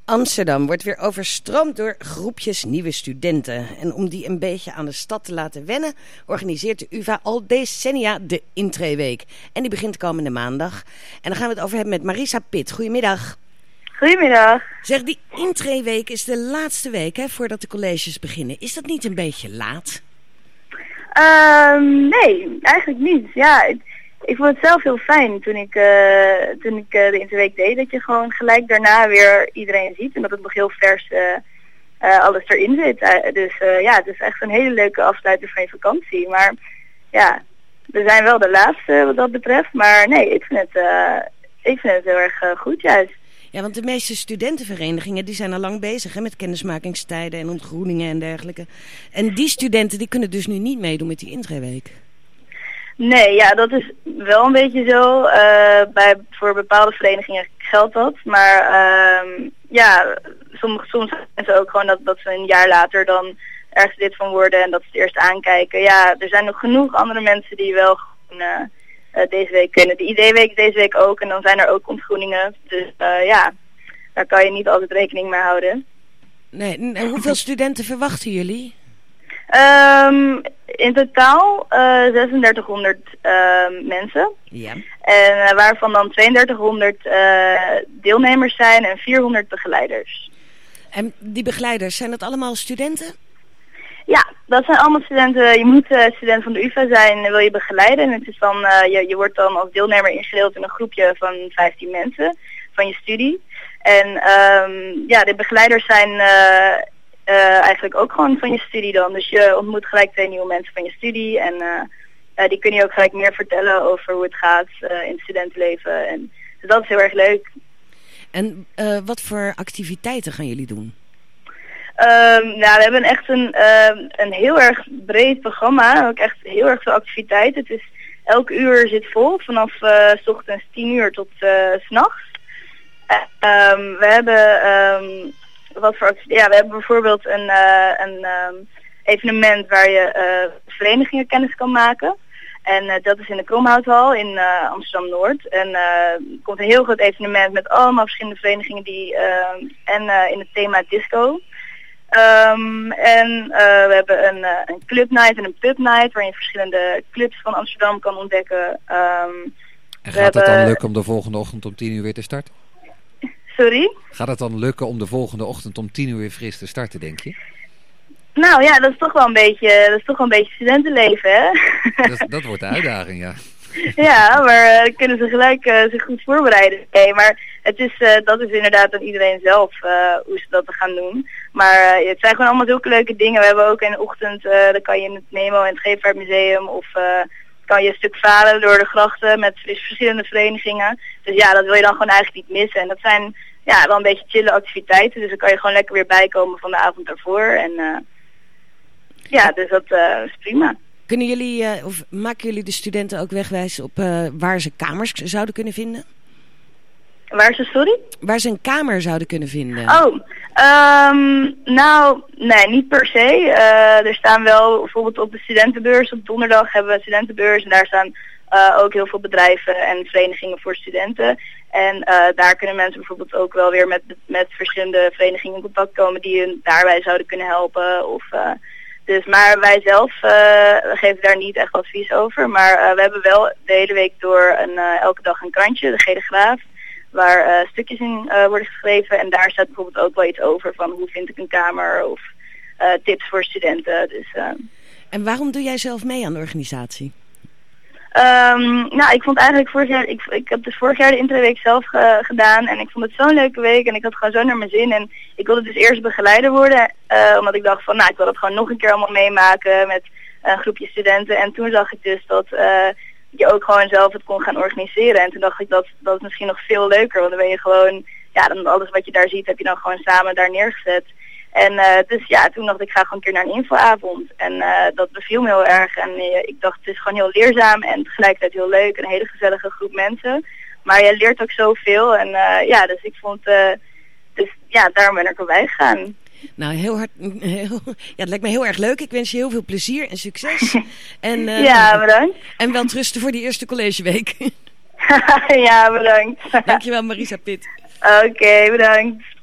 Amsterdam wordt weer overstroomd door groepjes nieuwe studenten. En om die een beetje aan de stad te laten wennen, organiseert de UvA al decennia de Intreeweek. En die begint komende maandag. En daar gaan we het over hebben met Marisa Pitt. Goedemiddag. Goedemiddag. Zeg, die Intreeweek is de laatste week voordat de colleges beginnen. Is dat niet een beetje laat? Nee, eigenlijk niet. Ja, ik vond het zelf heel fijn toen ik de Interweek deed. Dat je gewoon gelijk daarna weer iedereen ziet. En dat het nog heel vers alles erin zit. Het is echt een hele leuke afsluiter van je vakantie. Maar ja, we zijn wel de laatste wat dat betreft. Maar nee, ik vind het heel erg goed juist. Ja, want de meeste studentenverenigingen die zijn al lang bezig met kennismakingstijden en ontgroeningen en dergelijke. En die studenten die kunnen dus nu niet meedoen met die Intreeweek. Nee, ja, dat is wel een beetje zo. Voor bepaalde verenigingen geldt dat. Maar soms zijn ze ook gewoon dat ze een jaar later dan ergens lid van worden en dat ze het eerst aankijken. Ja, er zijn nog genoeg andere mensen die wel gewoon deze week kunnen. De ideeweek is deze week ook en dan zijn er ook ontgroeningen. Dus daar kan je niet altijd rekening mee houden. Nee, en hoeveel studenten verwachten jullie? In totaal 3600 mensen. Ja. En waarvan dan 3200 deelnemers zijn en 400 begeleiders. En die begeleiders, zijn dat allemaal studenten? Ja, dat zijn allemaal studenten. Je moet student van de UvA zijn en wil je begeleiden. En het is dan, je wordt dan als deelnemer ingedeeld in een groepje van 15 mensen van je studie. En de begeleiders zijn eigenlijk ook gewoon van je studie dan. Dus je ontmoet gelijk 2 nieuwe mensen van je studie. En die kunnen je ook gelijk meer vertellen over hoe het gaat in het studentenleven. En, dus dat is heel erg leuk. En wat voor activiteiten gaan jullie doen? We hebben echt een heel erg breed programma. Ook echt heel erg veel activiteiten. Het is, elk uur zit vol. Vanaf 's ochtends 10 uur tot 's nachts. We hebben... we hebben bijvoorbeeld een evenement waar je verenigingen kennis kan maken. En dat is in de Kromhouthal in Amsterdam-Noord. En er komt een heel groot evenement met allemaal verschillende verenigingen in het thema disco. We hebben een clubnight en een pubnight waarin je verschillende clubs van Amsterdam kan ontdekken. En gaat het dan lukken om de volgende ochtend om 10 uur weer te starten? Sorry? Gaat het dan lukken om de volgende ochtend om 10 uur weer fris te starten, denk je? Nou ja, dat is toch wel een beetje studentenleven, hè? Dat wordt de uitdaging, ja. Ja, maar kunnen ze gelijk zich goed voorbereiden. Nee, maar dat is inderdaad aan iedereen zelf hoe ze dat gaan doen. Maar het zijn gewoon allemaal zulke leuke dingen. We hebben ook in de ochtend, dan kan je in het Nemo en het Scheepvaartmuseum of kan je een stuk varen door de grachten met verschillende verenigingen. Dus ja, dat wil je dan gewoon eigenlijk niet missen. En dat zijn wel een beetje chille activiteiten. Dus dan kan je gewoon lekker weer bijkomen van de avond daarvoor. En dus dat is prima. Kunnen jullie, of maken jullie de studenten ook wegwijzen op waar ze kamers zouden kunnen vinden? Waar ze een kamer zouden kunnen vinden. Nee, niet per se. Er staan wel bijvoorbeeld op de studentenbeurs, op donderdag hebben we een studentenbeurs en daar staan ook heel veel bedrijven en verenigingen voor studenten. En daar kunnen mensen bijvoorbeeld ook wel weer met verschillende verenigingen in contact komen die hun daarbij zouden kunnen helpen. Maar wij zelf geven daar niet echt advies over. Maar we hebben wel de hele week door elke dag een krantje, de Gele Graaf, waar stukjes in worden geschreven. En daar staat bijvoorbeeld ook wel iets over van hoe vind ik een kamer of tips voor studenten. Dus, En waarom doe jij zelf mee aan de organisatie? Ik vond eigenlijk vorig jaar, ik heb dus vorig jaar de Interweek zelf gedaan en ik vond het zo'n leuke week en ik had gewoon zo naar mijn zin en ik wilde dus eerst begeleider worden, omdat ik dacht van ik wil dat gewoon nog een keer allemaal meemaken met een groepje studenten en toen zag ik dus dat je ook gewoon zelf het kon gaan organiseren en toen dacht ik dat is misschien nog veel leuker, want dan ben je gewoon, dan alles wat je daar ziet heb je dan gewoon samen daar neergezet. En toen dacht ik ga gewoon een keer naar een infoavond. En dat beviel me heel erg. En ik dacht het is gewoon heel leerzaam en tegelijkertijd heel leuk. Een hele gezellige groep mensen. Maar je leert ook zoveel. En dus ik vond, daarom ben ik erbij gegaan. Nou, het lijkt me heel erg leuk. Ik wens je heel veel plezier en succes. En, bedankt. En wel trusten voor die eerste collegeweek. Ja, bedankt. Dankjewel Marisa Pitt. Oké, bedankt.